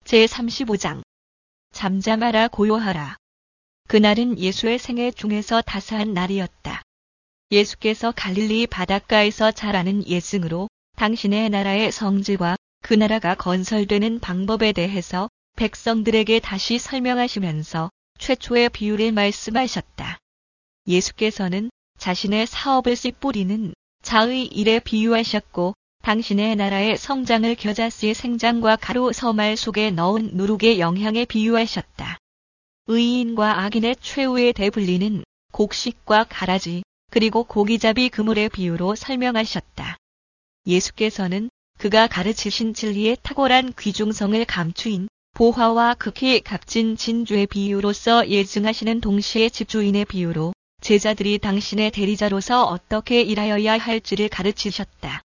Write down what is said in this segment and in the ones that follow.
제35장 잠잠하라 고요하라. 그날은 예수의 생애 중에서 다사한 날이었다. 예수께서 갈릴리 바닷가에서 자라는 예증으로 당신의 나라의 성질과 그 나라가 건설되는 방법에 대해서 백성들에게 다시 설명하시면서 최초의 비유를 말씀하셨다. 예수께서는 자신의 사업을 씨 뿌리는 자의 일에 비유하셨고 당신의 나라의 성장을 겨자씨의 생장과 가루 서말 속에 넣은 누룩의 영향에 비유하셨다. 의인과 악인의 최후에 대불리는 곡식과 가라지 그리고 고기잡이 그물의 비유로 설명하셨다. 예수께서는 그가 가르치신 진리의 탁월한 귀중성을 감추인 보화와 극히 값진 진주의 비유로서 예증하시는 동시에 집주인의 비유로 제자들이 당신의 대리자로서 어떻게 일하여야 할지를 가르치셨다.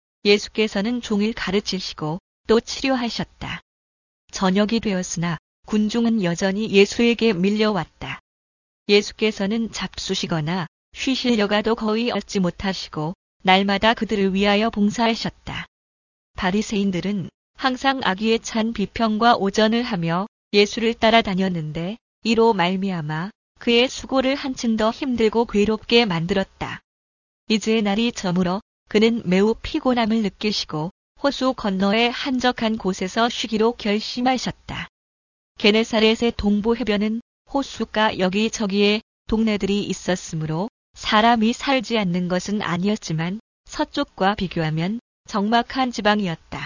예수께서는 종일 가르치시고 또 치료하셨다. 저녁이 되었으나 군중은 여전히 예수에게 밀려왔다. 예수께서는 잡수시거나 쉬시려가도 거의 얻지 못하시고 날마다 그들을 위하여 봉사하셨다. 바리새인들은 항상 악의에 찬 비평과 오전을 하며 예수를 따라다녔는데 이로 말미암아 그의 수고를 한층 더 힘들고 괴롭게 만들었다. 이제 날이 저물어 그는 매우 피곤함을 느끼시고 호수 건너의 한적한 곳에서 쉬기로 결심하셨다. 게네사렛의 동부 해변은 호수가 여기저기에 동네들이 있었으므로 사람이 살지 않는 것은 아니었지만 서쪽과 비교하면 적막한 지방이었다.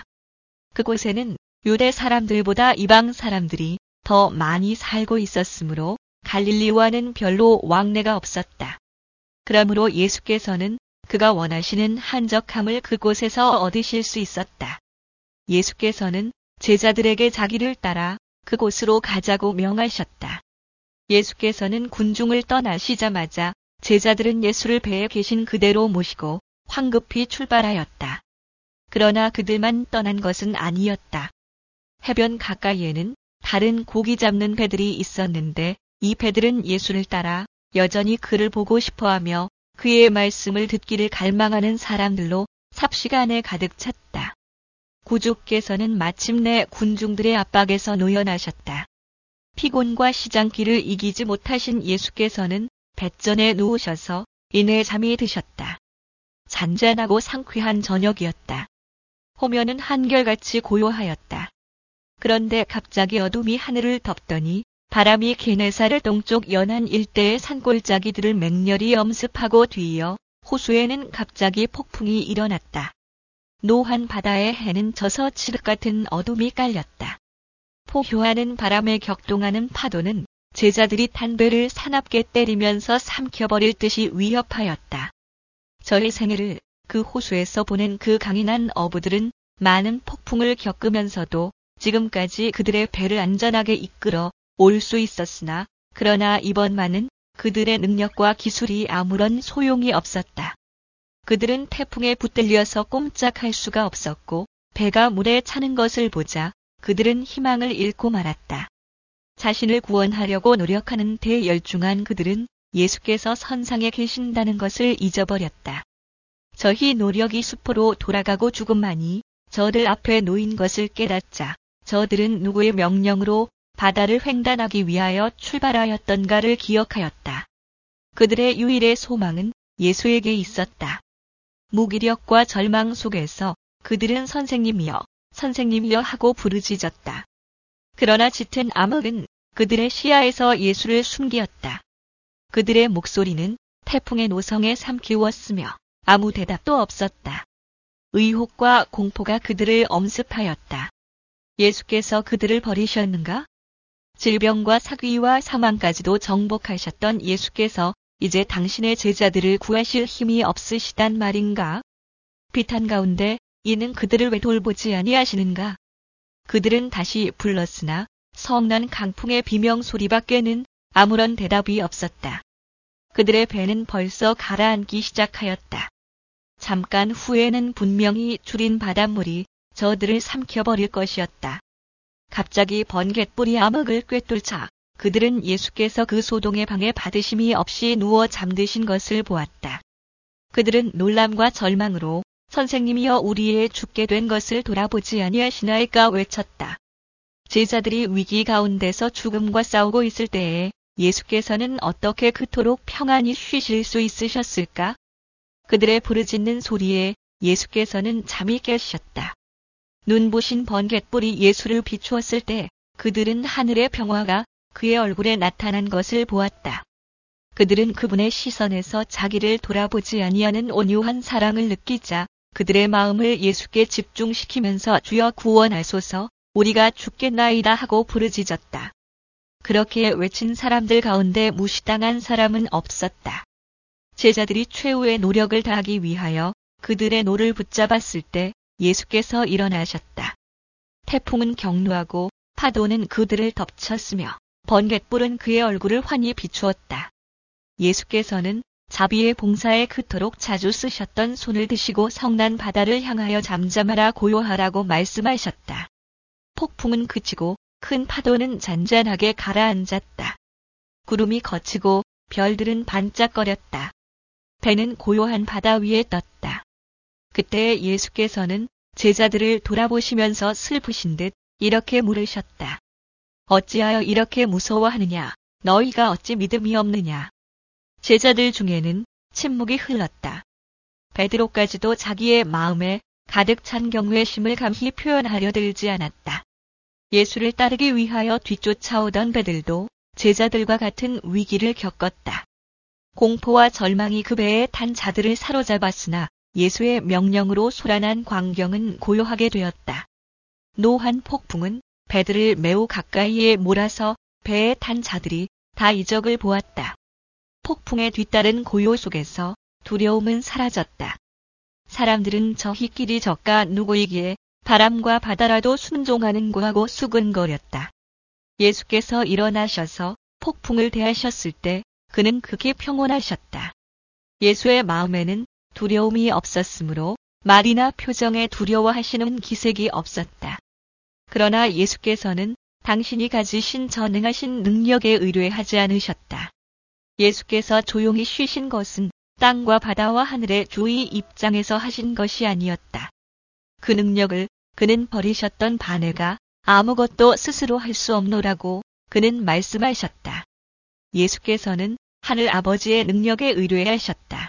그곳에는 유대 사람들보다 이방 사람들이 더 많이 살고 있었으므로 갈릴리와는 별로 왕래가 없었다. 그러므로 예수께서는 그가 원하시는 한적함을 그곳에서 얻으실 수 있었다. 예수께서는 제자들에게 자기를 따라 그곳으로 가자고 명하셨다. 예수께서는 군중을 떠나시자마자 제자들은 예수를 배에 계신 그대로 모시고 황급히 출발하였다. 그러나 그들만 떠난 것은 아니었다. 해변 가까이에는 다른 고기 잡는 배들이 있었는데 이 배들은 예수를 따라 여전히 그를 보고 싶어하며 그의 말씀을 듣기를 갈망하는 사람들로 삽시간에 가득 찼다. 구주께서는 마침내 군중들의 압박에서 노연하셨다. 피곤과 시장길을 이기지 못하신 예수께서는 뱃전에 누우셔서 이내 잠이 드셨다. 잔잔하고 상쾌한 저녁이었다. 호면은 한결같이 고요하였다. 그런데 갑자기 어둠이 하늘을 덮더니 바람이 게네사렛 동쪽 연안 일대의 산골짜기들을 맹렬히 엄습하고 뒤이어 호수에는 갑자기 폭풍이 일어났다. 노한 바다의 해는 져서 칠흑 같은 어둠이 깔렸다. 포효하는 바람에 격동하는 파도는 제자들이 탄 배를 사납게 때리면서 삼켜버릴 듯이 위협하였다. 저의 생애를 그 호수에서 보낸 그 강인한 어부들은 많은 폭풍을 겪으면서도 지금까지 그들의 배를 안전하게 이끌어 올 수 있었으나 그러나 이번만은 그들의 능력과 기술이 아무런 소용이 없었다. 그들은 태풍에 붙들려서 꼼짝할 수가 없었고 배가 물에 차는 것을 보자 그들은 희망을 잃고 말았다. 자신을 구원하려고 노력하는 데 열중한 그들은 예수께서 선상에 계신다는 것을 잊어버렸다. 저희 노력이 수포로 돌아가고 죽음만이 저들 앞에 놓인 것을 깨닫자 저들은 누구의 명령으로 바다를 횡단하기 위하여 출발하였던가를 기억하였다. 그들의 유일의 소망은 예수에게 있었다. 무기력과 절망 속에서 그들은 선생님이여, 선생님이여 하고 부르짖었다. 그러나 짙은 암흑은 그들의 시야에서 예수를 숨기었다. 그들의 목소리는 태풍의 노성에 삼키웠으며 아무 대답도 없었다. 의혹과 공포가 그들을 엄습하였다. 예수께서 그들을 버리셨는가? 질병과 사귀와 사망까지도 정복하셨던 예수께서 이제 당신의 제자들을 구하실 힘이 없으시단 말인가? 비탄 가운데 이는 그들을 왜 돌보지 아니하시는가? 그들은 다시 불렀으나 성난 강풍의 비명소리밖에는 아무런 대답이 없었다. 그들의 배는 벌써 가라앉기 시작하였다. 잠깐 후에는 분명히 줄인 바닷물이 저들을 삼켜버릴 것이었다. 갑자기 번갯불이 암흑을 꿰뚫자 그들은 예수께서 그 소동의 방해 받으심이 없이 누워 잠드신 것을 보았다. 그들은 놀람과 절망으로 선생님이여 우리의 죽게 된 것을 돌아보지 아니하시나이까 외쳤다. 제자들이 위기 가운데서 죽음과 싸우고 있을 때에 예수께서는 어떻게 그토록 평안히 쉬실 수 있으셨을까? 그들의 부르짖는 소리에 예수께서는 잠이 깨셨다. 눈부신 번갯불이 예수를 비추었을 때 그들은 하늘의 평화가 그의 얼굴에 나타난 것을 보았다. 그들은 그분의 시선에서 자기를 돌아보지 아니하는 온유한 사랑을 느끼자 그들의 마음을 예수께 집중시키면서 주여 구원하소서, 우리가 죽겠나이다 하고 부르짖었다. 그렇게 외친 사람들 가운데 무시당한 사람은 없었다. 제자들이 최후의 노력을 다하기 위하여 그들의 노를 붙잡았을 때 예수께서 일어나셨다. 태풍은 격루하고 파도는 그들을 덮쳤으며 번갯불은 그의 얼굴을 환히 비추었다. 예수께서는 자비의 봉사에 그토록 자주 쓰셨던 손을 드시고 성난 바다를 향하여 잠잠하라 고요하라고 말씀하셨다. 폭풍은 그치고 큰 파도는 잔잔하게 가라앉았다. 구름이 걷히고 별들은 반짝거렸다. 배는 고요한 바다 위에 떴다. 그때 예수께서는 제자들을 돌아보시면서 슬프신 듯 이렇게 물으셨다. 어찌하여 이렇게 무서워하느냐? 너희가 어찌 믿음이 없느냐? 제자들 중에는 침묵이 흘렀다. 베드로까지도 자기의 마음에 가득 찬 경외심을 감히 표현하려 들지 않았다. 예수를 따르기 위하여 뒤쫓아오던 배들도 제자들과 같은 위기를 겪었다. 공포와 절망이 그 배에 탄 자들을 사로잡았으나 예수의 명령으로 소란한 광경은 고요하게 되었다. 노한 폭풍은 배들을 매우 가까이에 몰아서 배에 탄 자들이 다 이적을 보았다. 폭풍에 뒤따른 고요 속에서 두려움은 사라졌다. 사람들은 저희끼리 저가 누구이기에 바람과 바다라도 순종하는고 하고 수근거렸다. 예수께서 일어나셔서 폭풍을 대하셨을 때 그는 극히 평온하셨다. 예수의 마음에는 두려움이 없었으므로 말이나 표정에 두려워하시는 기색이 없었다. 그러나 예수께서는 당신이 가지신 전능하신 능력에 의뢰하지 않으셨다. 예수께서 조용히 쉬신 것은 땅과 바다와 하늘의 주의 입장에서 하신 것이 아니었다. 그 능력을 그는 버리셨던 바네가 아무것도 스스로 할 수 없노라고 그는 말씀하셨다. 예수께서는 하늘 아버지의 능력에 의뢰하셨다.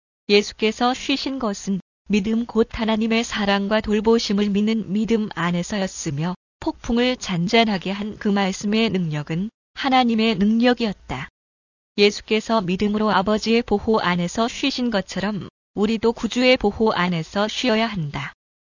예수께서 쉬신 것은 믿음 곧 하나님의 사랑과 돌보심을 믿는 믿음 안에서였으며 폭풍을 잔잔하게 한 그 말씀의 능력은 하나님의 능력이었다. 예수께서 믿음으로 아버지의 보호 안에서 쉬신 것처럼 우리도 구주의 보호 안에서 쉬어야 한다.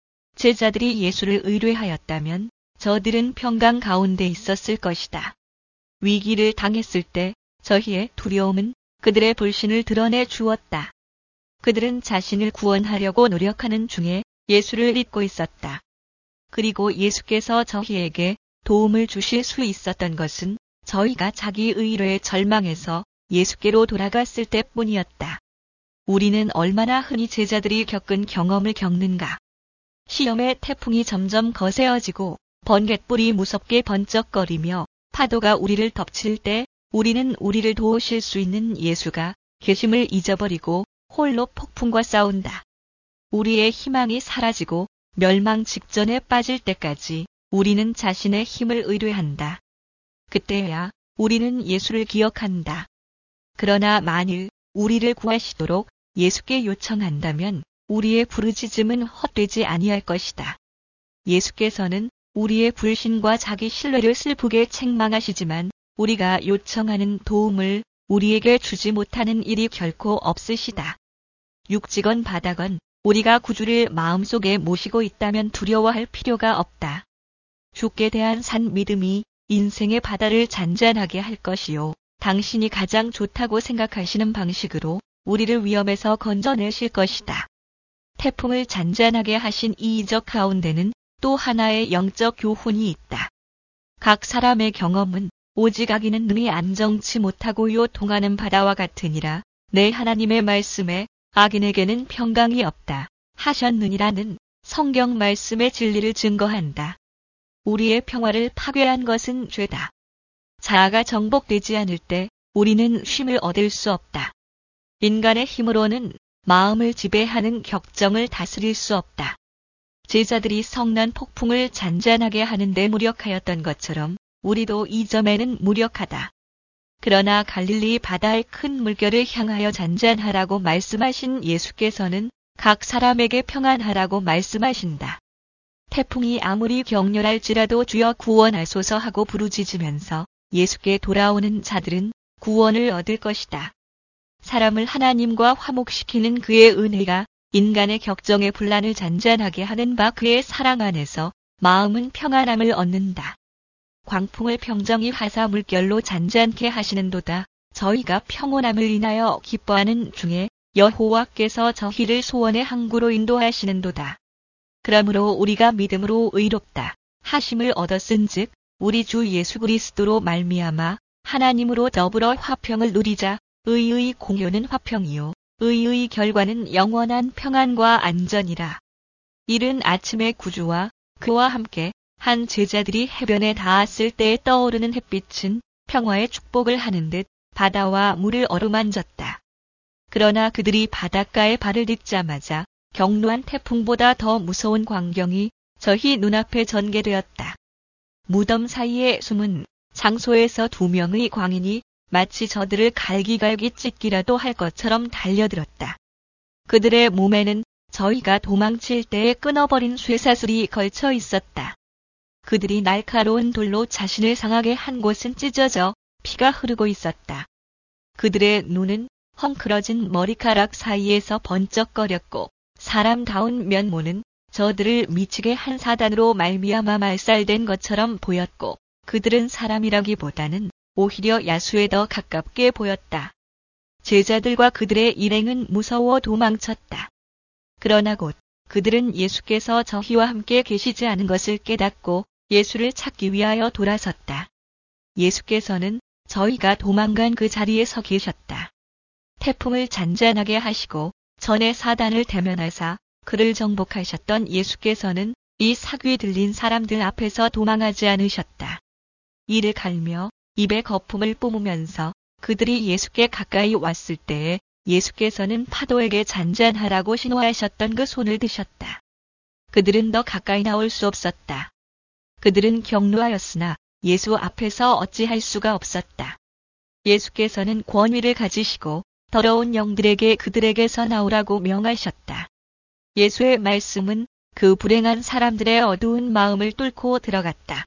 제자들이 예수를 의뢰하였다면 저들은 평강 가운데 있었을 것이다. 위기를 당했을 때 저희의 두려움은 그들의 불신을 드러내 주었다. 그들은 자신을 구원하려고 노력하는 중에 예수를 잊고 있었다. 그리고 예수께서 저희에게 도움을 주실 수 있었던 것은 저희가 자기 의뢰에 절망해서 예수께로 돌아갔을 때뿐이었다. 우리는 얼마나 흔히 제자들이 겪은 경험을 겪는가. 시험의 태풍이 점점 거세어지고 번갯불이 무섭게 번쩍거리며 파도가 우리를 덮칠 때 우리는 우리를 도우실 수 있는 예수가 계심을 잊어버리고 홀로 폭풍과 싸운다. 우리의 희망이 사라지고 멸망 직전에 빠질 때까지 우리는 자신의 힘을 의뢰한다. 그때야 우리는 예수를 기억한다. 그러나 만일 우리를 구하시도록 예수께 요청한다면 우리의 부르짖음은 헛되지 아니할 것이다. 예수께서는 우리의 불신과 자기 신뢰를 슬프게 책망하시지만 우리가 요청하는 도움을 우리에게 주지 못하는 일이 결코 없으시다. 육지건 바다건 우리가 구주를 마음속에 모시고 있다면 두려워할 필요가 없다. 주께 대한 산 믿음이 인생의 바다를 잔잔하게 할 것이요. 당신이 가장 좋다고 생각하시는 방식으로 우리를 위험에서 건져내실 것이다. 태풍을 잔잔하게 하신 이 이적 가운데는 또 하나의 영적 교훈이 있다. 각 사람의 경험은 오직 악인은 능히 안정치 못하고 요동하는 바다와 같으니라. 내 하나님의 말씀에 악인에게는 평강이 없다 하셨느니라는 성경 말씀의 진리를 증거한다. 우리의 평화를 파괴한 것은 죄다. 자아가 정복되지 않을 때 우리는 쉼을 얻을 수 없다. 인간의 힘으로는 마음을 지배하는 격정을 다스릴 수 없다. 제자들이 성난 폭풍을 잔잔하게 하는데 무력하였던 것처럼 우리도 이 점에는 무력하다. 그러나 갈릴리 바다의 큰 물결을 향하여 잔잔하라고 말씀하신 예수께서는 각 사람에게 평안하라고 말씀하신다. 태풍이 아무리 격렬할지라도 주여 구원하소서 하고 부르짖으면서 예수께 돌아오는 자들은 구원을 얻을 것이다. 사람을 하나님과 화목시키는 그의 은혜가 인간의 격정의 분란을 잔잔하게 하는 바 그의 사랑 안에서 마음은 평안함을 얻는다. 광풍을 평정히 하사 물결로 잔잔케 하시는도다. 저희가 평온함을 인하여 기뻐하는 중에 여호와께서 저희를 소원의 항구로 인도하시는도다. 그러므로 우리가 믿음으로 의롭다 하심을 얻었은즉 우리 주 예수 그리스도로 말미암아 하나님으로 더불어 화평을 누리자. 의의 공효는 화평이요 의의 결과는 영원한 평안과 안전이라. 이른 아침의 구주와 그와 함께 한 제자들이 해변에 닿았을 때에 떠오르는 햇빛은 평화의 축복을 하는 듯 바다와 물을 어루만졌다. 그러나 그들이 바닷가에 발을 딛자마자 격노한 태풍보다 더 무서운 광경이 저희 눈앞에 전개되었다. 무덤 사이에 숨은 장소에서 2명의 광인이 마치 저들을 갈기갈기 찢기라도 할 것처럼 달려들었다. 그들의 몸에는 저희가 도망칠 때에 끊어버린 쇠사슬이 걸쳐 있었다. 그들이 날카로운 돌로 자신을 상하게 한 곳은 찢어져 피가 흐르고 있었다. 그들의 눈은 헝클어진 머리카락 사이에서 번쩍거렸고 사람다운 면모는 저들을 미치게 한 사단으로 말미암아 말살된 것처럼 보였고 그들은 사람이라기보다는 오히려 야수에 더 가깝게 보였다. 제자들과 그들의 일행은 무서워 도망쳤다. 그러나 곧 그들은 예수께서 저희와 함께 계시지 않은 것을 깨닫고 예수를 찾기 위하여 돌아섰다. 예수께서는 저희가 도망간 그 자리에 서 계셨다. 태풍을 잔잔하게 하시고 전에 사단을 대면하사 그를 정복하셨던 예수께서는 이 사귀 들린 사람들 앞에서 도망하지 않으셨다. 이를 갈며 입에 거품을 뿜으면서 그들이 예수께 가까이 왔을 때에 예수께서는 파도에게 잔잔하라고 신호하셨던 그 손을 드셨다. 그들은 더 가까이 나올 수 없었다. 그들은 격노하였으나 예수 앞에서 어찌할 수가 없었다. 예수께서는 권위를 가지시고 더러운 영들에게 그들에게서 나오라고 명하셨다. 예수의 말씀은 그 불행한 사람들의 어두운 마음을 뚫고 들어갔다.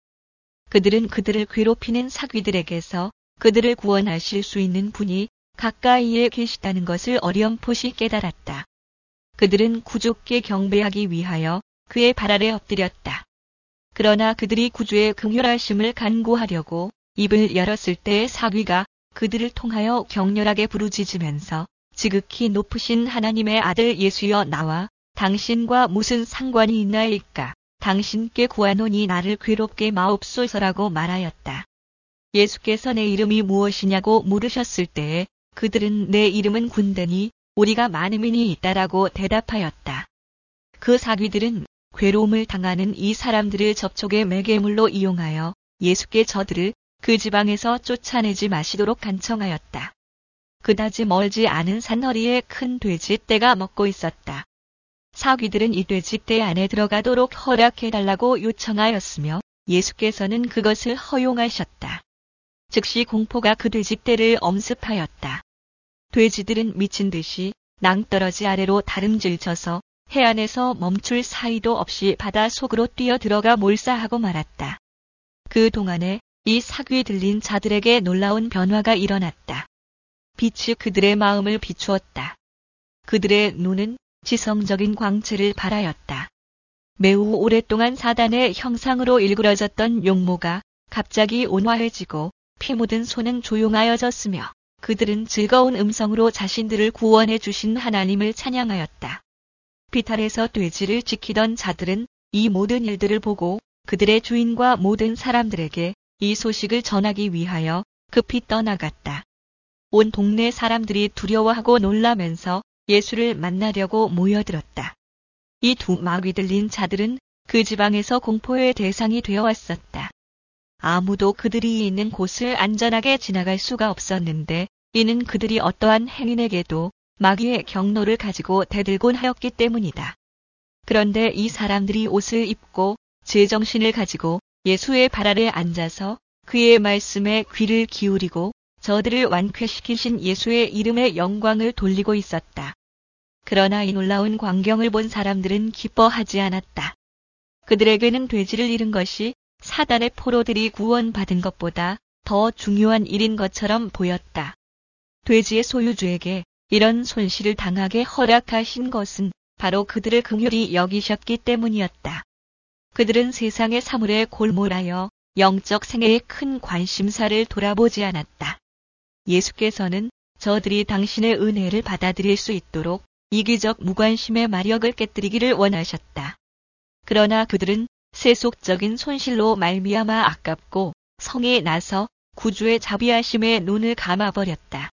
그들은 그들을 괴롭히는 사귀들에게서 그들을 구원하실 수 있는 분이 가까이에 계시다는 것을 어렴풋이 깨달았다. 그들은 구주께 경배하기 위하여 그의 발 아래 엎드렸다. 그러나 그들이 구주의 긍휼하심을 간구하려고 입을 열었을 때의 사귀가 그들을 통하여 격렬하게 부르짖으면서 지극히 높으신 하나님의 아들 예수여 나와 당신과 무슨 상관이 있나이까? 당신께 구하노니 나를 괴롭게 마옵소서라고 말하였다. 예수께서 내 이름이 무엇이냐고 물으셨을 때에 그들은 내 이름은 군대니 우리가 많음이니 있다라고 대답하였다. 그 사귀들은 괴로움을 당하는 이 사람들을 접촉의 매개물로 이용하여 예수께 저들을 그 지방에서 쫓아내지 마시도록 간청하였다. 그다지 멀지 않은 산허리에 큰 돼지떼가 먹고 있었다. 사귀들은 이 돼지떼 안에 들어가도록 허락해달라고 요청하였으며 예수께서는 그것을 허용하셨다. 즉시 공포가 그 돼지떼를 엄습하였다. 돼지들은 미친 듯이 낭떠러지 아래로 다름질쳐서 해안에서 멈출 사이도 없이 바다 속으로 뛰어들어가 몰사하고 말았다. 그 동안에 이 사귀 들린 자들에게 놀라운 변화가 일어났다. 빛이 그들의 마음을 비추었다. 그들의 눈은 지성적인 광채를 발하였다. 매우 오랫동안 사단의 형상으로 일그러졌던 용모가 갑자기 온화해지고 피 묻은 손은 조용하여졌으며 그들은 즐거운 음성으로 자신들을 구원해 주신 하나님을 찬양하였다. 빛 아래서 돼지를 지키던 자들은 이 모든 일들을 보고 그들의 주인과 모든 사람들에게 이 소식을 전하기 위하여 급히 떠나갔다. 온 동네 사람들이 두려워하고 놀라면서 예수를 만나려고 모여들었다. 이 두 마귀 들린 자들은 그 지방에서 공포의 대상이 되어 왔었다. 아무도 그들이 있는 곳을 안전하게 지나갈 수가 없었는데 이는 그들이 어떠한 행인에게도 마귀의 경로를 가지고 대들곤 하였기 때문이다. 그런데 이 사람들이 옷을 입고 제정신을 가지고 예수의 발 아래 앉아서 그의 말씀에 귀를 기울이고 저들을 완쾌시키신 예수의 이름에 영광을 돌리고 있었다. 그러나 이 놀라운 광경을 본 사람들은 기뻐하지 않았다. 그들에게는 돼지를 잃은 것이 사단의 포로들이 구원받은 것보다 더 중요한 일인 것처럼 보였다. 돼지의 소유주에게 이런 손실을 당하게 허락하신 것은 바로 그들을 긍휼히 여기셨기 때문이었다. 그들은 세상의 사물에 골몰하여 영적 생애의 큰 관심사를 돌아보지 않았다. 예수께서는 저들이 당신의 은혜를 받아들일 수 있도록 이기적 무관심의 마력을 깨뜨리기를 원하셨다. 그러나 그들은 세속적인 손실로 말미암아 아깝고 성에 나서 구주의 자비하심에 눈을 감아버렸다.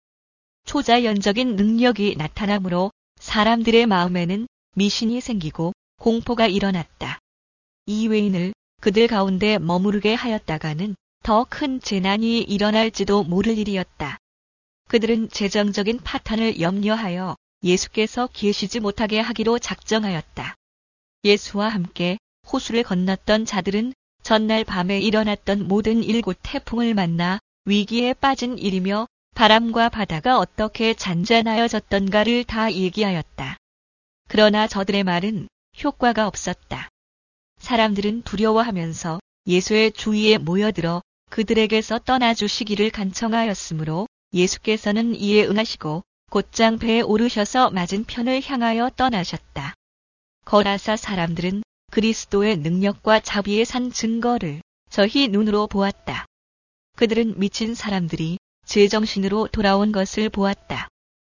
초자연적인 능력이 나타나므로 사람들의 마음에는 미신이 생기고 공포가 일어났다. 이 외인을 그들 가운데 머무르게 하였다가는 더 큰 재난이 일어날지도 모를 일이었다. 그들은 재정적인 파탄을 염려하여 예수께서 계시지 못하게 하기로 작정하였다. 예수와 함께 호수를 건넜던 자들은 전날 밤에 일어났던 모든 7 태풍을 만나 위기에 빠진 일이며 바람과 바다가 어떻게 잔잔하여졌던가를 다 얘기하였다. 그러나 저들의 말은 효과가 없었다. 사람들은 두려워하면서 예수의 주위에 모여들어 그들에게서 떠나주시기를 간청하였으므로 예수께서는 이에 응하시고 곧장 배에 오르셔서 맞은편을 향하여 떠나셨다. 거라사 사람들은 그리스도의 능력과 자비의 산 증거를 저희 눈으로 보았다. 그들은 미친 사람들이 제정신으로 돌아온 것을 보았다.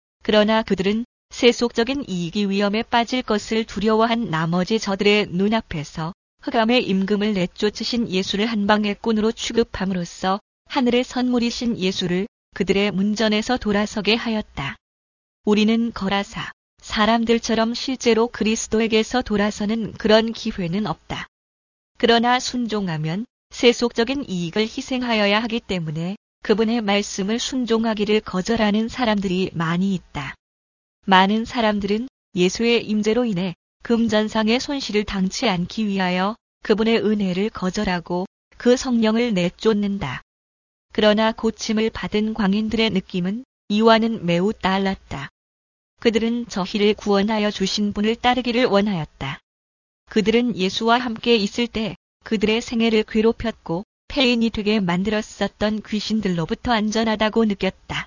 그러나 그들은 세속적인 이익이 위험에 빠질 것을 두려워한 나머지 저들의 눈앞에서 흑암의 임금을 내쫓으신 예수를 한방의 꾼으로 취급함으로써 하늘의 선물이신 예수를 그들의 문전에서 돌아서게 하였다. 우리는 거라사 사람들처럼 실제로 그리스도에게서 돌아서는 그런 기회는 없다. 그러나 순종하면 세속적인 이익을 희생하여야 하기 때문에 그분의 말씀을 순종하기를 거절하는 사람들이 많이 있다. 많은 사람들은 예수의 임재로 인해 금전상의 손실을 당치 않기 위하여 그분의 은혜를 거절하고 그 성령을 내쫓는다. 그러나 고침을 받은 광인들의 느낌은 이와는 매우 달랐다. 그들은 저희를 구원하여 주신 분을 따르기를 원하였다. 그들은 예수와 함께 있을 때 그들의 생애를 괴롭혔고 폐인이 되게 만들었었던 귀신들로부터 안전하다고 느꼈다.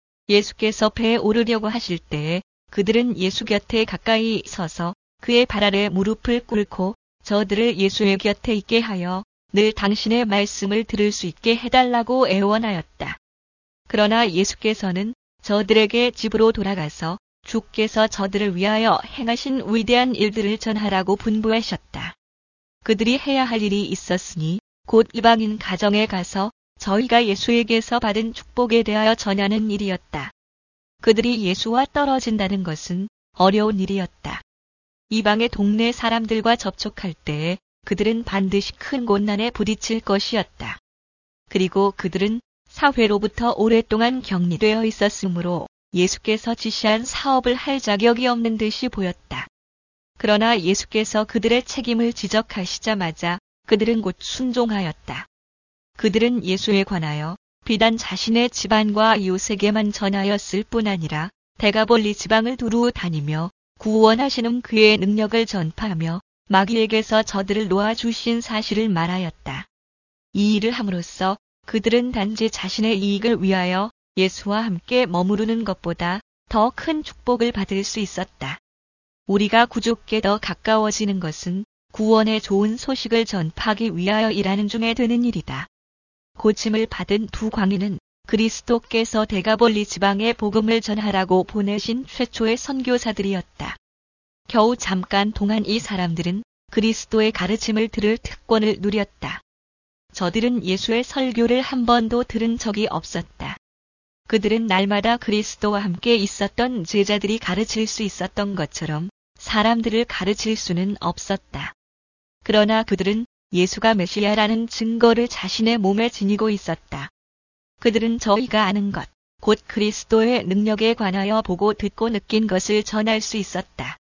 예수께서 배에 오르려고 하실 때에 그들은 예수 곁에 가까이 서서 그의 발 아래 무릎을 꿇고 저들을 예수의 곁에 있게 하여 늘 당신의 말씀을 들을 수 있게 해달라고 애원하였다. 그러나 예수께서는 저들에게 집으로 돌아가서 주께서 저들을 위하여 행하신 위대한 일들을 전하라고 분부하셨다. 그들이 해야 할 일이 있었으니 곧 이방인 가정에 가서 저희가 예수에게서 받은 축복에 대하여 전하는 일이었다. 그들이 예수와 떨어진다는 것은 어려운 일이었다. 이방의 동네 사람들과 접촉할 때에 그들은 반드시 큰 곤난에 부딪힐 것이었다. 그리고 그들은 사회로부터 오랫동안 격리되어 있었으므로 예수께서 지시한 사업을 할 자격이 없는 듯이 보였다. 그러나 예수께서 그들의 책임을 지적하시자마자 그들은 곧 순종하였다. 그들은 예수에 관하여 비단 자신의 집안과 이웃에게만 전하였을 뿐 아니라 데가볼리 지방을 두루 다니며 구원하시는 그의 능력을 전파하며 마귀에게서 저들을 놓아주신 사실을 말하였다. 이 일을 함으로써 그들은 단지 자신의 이익을 위하여 예수와 함께 머무르는 것보다 더 큰 축복을 받을 수 있었다. 우리가 구주께 더 가까워지는 것은 구원의 좋은 소식을 전파하기 위하여 일하는 중에 되는 일이다. 고침을 받은 두 광인은 그리스도께서 데가볼리 지방에 복음을 전하라고 보내신 최초의 선교사들이었다. 겨우 잠깐 동안 이 사람들은 그리스도의 가르침을 들을 특권을 누렸다. 저들은 예수의 설교를 한 번도 들은 적이 없었다. 그들은 날마다 그리스도와 함께 있었던 제자들이 가르칠 수 있었던 것처럼 사람들을 가르칠 수는 없었다. 그러나 그들은 예수가 메시아라는 증거를 자신의 몸에 지니고 있었다. 그들은 저희가 아는 것, 곧 그리스도의 능력에 관하여 보고 듣고 느낀 것을 전할 수 있었다.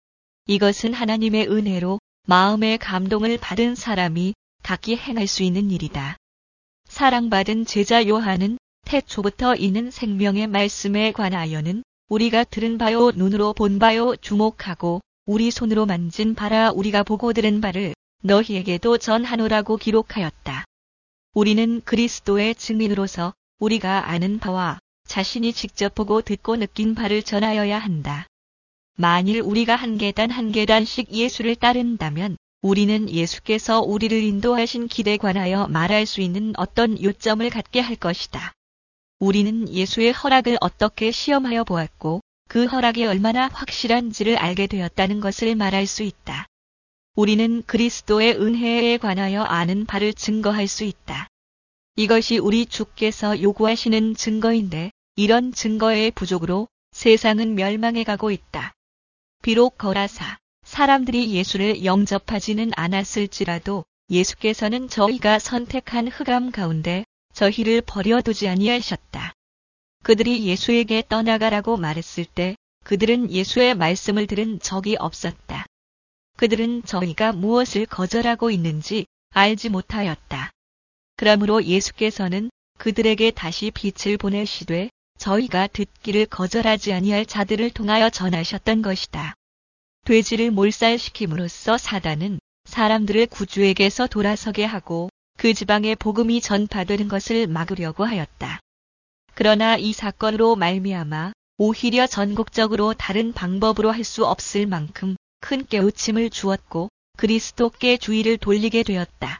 이것은 하나님의 은혜로 마음의 감동을 받은 사람이 각기 행할 수 있는 일이다. 사랑받은 제자 요한은 태초부터 있는 생명의 말씀에 관하여는 우리가 들은 바요 눈으로 본 바요 주목하고 우리 손으로 만진 바라 우리가 보고 들은 바를 너희에게도 전하노라고 기록하였다. 우리는 그리스도의 증인으로서 우리가 아는 바와 자신이 직접 보고 듣고 느낀 바를 전하여야 한다. 만일 우리가 한 계단씩 예수를 따른다면 우리는 예수께서 우리를 인도하신 길에 관하여 말할 수 있는 어떤 요점을 갖게 할 것이다. 우리는 예수의 허락을 어떻게 시험하여 보았고 그 허락이 얼마나 확실한지를 알게 되었다는 것을 말할 수 있다. 우리는 그리스도의 은혜에 관하여 아는 바를 증거할 수 있다. 이것이 우리 주께서 요구하시는 증거인데 이런 증거의 부족으로 세상은 멸망해 가고 있다. 비록 거라사 사람들이 예수를 영접하지는 않았을지라도 예수께서는 저희가 선택한 흑암 가운데 저희를 버려두지 아니하셨다. 그들이 예수에게 떠나가라고 말했을 때 그들은 예수의 말씀을 들은 적이 없었다. 그들은 저희가 무엇을 거절하고 있는지 알지 못하였다. 그러므로 예수께서는 그들에게 다시 빛을 보내시되 저희가 듣기를 거절하지 아니할 자들을 통하여 전하셨던 것이다. 돼지를 몰살시킴으로써 사단은 사람들을 구주에게서 돌아서게 하고 그 지방에 복음이 전파되는 것을 막으려고 하였다. 그러나 이 사건으로 말미암아 오히려 전국적으로 다른 방법으로 할 수 없을 만큼 큰 깨우침을 주었고 그리스도께 주의를 돌리게 되었다.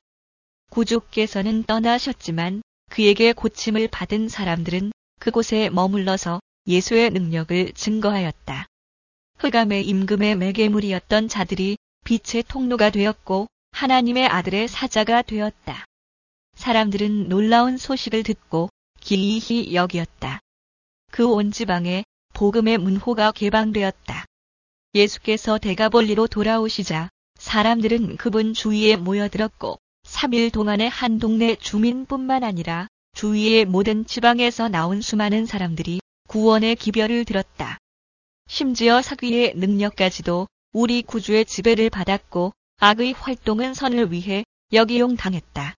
구주께서는 떠나셨지만 그에게 고침을 받은 사람들은 그곳에 머물러서 예수의 능력을 증거하였다. 흑암의 임금의 매개물이었던 자들이 빛의 통로가 되었고 하나님의 아들의 사자가 되었다. 사람들은 놀라운 소식을 듣고 기이히 여기었다. 그 온 지방에 복음의 문호가 개방되었다. 예수께서 데가볼리로 돌아오시자 사람들은 그분 주위에 모여들었고 3일 동안에 한 동네 주민뿐만 아니라 주위의 모든 지방에서 나온 수많은 사람들이 구원의 기별을 들었다. 심지어 사귀의 능력까지도 우리 구주의 지배를 받았고 악의 활동은 선을 위해 역이용당했다.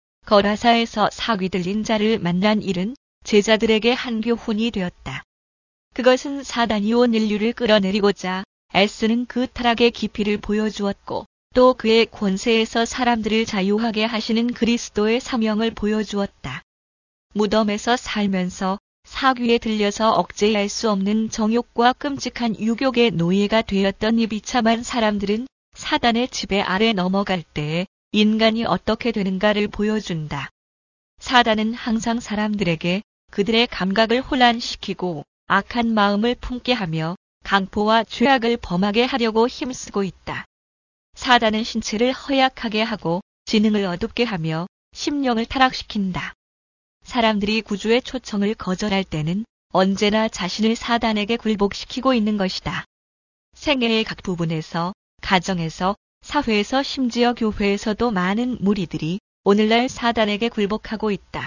거라사에서 사귀 들린 자를 만난 일은 제자들에게 한 교훈이 되었다. 그것은 사단이 온 인류를 끌어내리고자 애쓰는 그 타락의 깊이를 보여주었고 또 그의 권세에서 사람들을 자유하게 하시는 그리스도의 사명을 보여주었다. 무덤에서 살면서 사귀에 들려서 억제할 수 없는 정욕과 끔찍한 유욕의 노예가 되었던 이 비참한 사람들은 사단의 지배 아래 넘어갈 때에 인간이 어떻게 되는가를 보여준다. 사단은 항상 사람들에게 그들의 감각을 혼란시키고 악한 마음을 품게 하며 강포와 죄악을 범하게 하려고 힘쓰고 있다. 사단은 신체를 허약하게 하고 지능을 어둡게 하며 심령을 타락시킨다. 사람들이 구주의 초청을 거절할 때는 언제나 자신을 사단에게 굴복시키고 있는 것이다. 생애의 각 부분에서, 가정에서, 사회에서 심지어 교회에서도 많은 무리들이 오늘날 사단에게 굴복하고 있다.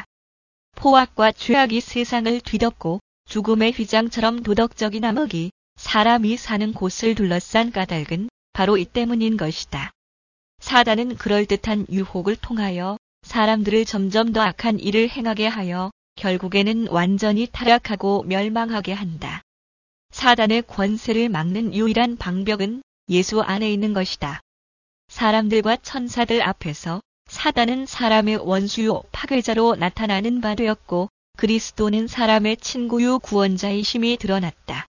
포악과 죄악이 세상을 뒤덮고 죽음의 휘장처럼 도덕적인 암흑이 사람이 사는 곳을 둘러싼 까닭은 바로 이 때문인 것이다. 사단은 그럴듯한 유혹을 통하여 사람들을 점점 더 악한 일을 행하게 하여 결국에는 완전히 타락하고 멸망하게 한다. 사단의 권세를 막는 유일한 방벽은 예수 안에 있는 것이다. 사람들과 천사들 앞에서 사단은 사람의 원수요 파괴자로 나타나는 바 되었고 그리스도는 사람의 친구요 구원자이심이 드러났다.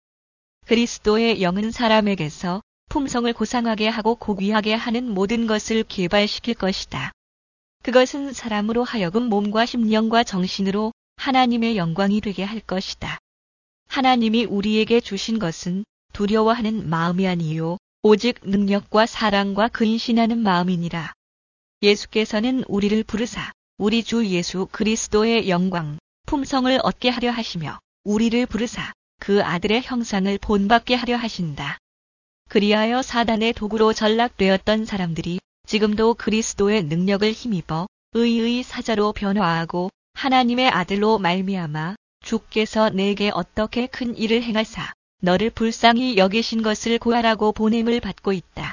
그리스도의 영은 사람에게서 품성을 고상하게 하고 고귀하게 하는 모든 것을 개발시킬 것이다. 그것은 사람으로 하여금 몸과 심령과 정신으로 하나님의 영광이 되게 할 것이다. 하나님이 우리에게 주신 것은 두려워하는 마음이 아니요 오직 능력과 사랑과 근신하는 마음이니라. 예수께서는 우리를 부르사 우리 주 예수 그리스도의 영광, 품성을 얻게 하려 하시며 우리를 부르사 그 아들의 형상을 본받게 하려 하신다. 그리하여 사단의 도구로 전락되었던 사람들이 지금도 그리스도의 능력을 힘입어 의의 사자로 변화하고 하나님의 아들로 말미암아 주께서 내게 어떻게 큰 일을 행하사 너를 불쌍히 여기신 것을 고하라고 보냄을 받고 있다.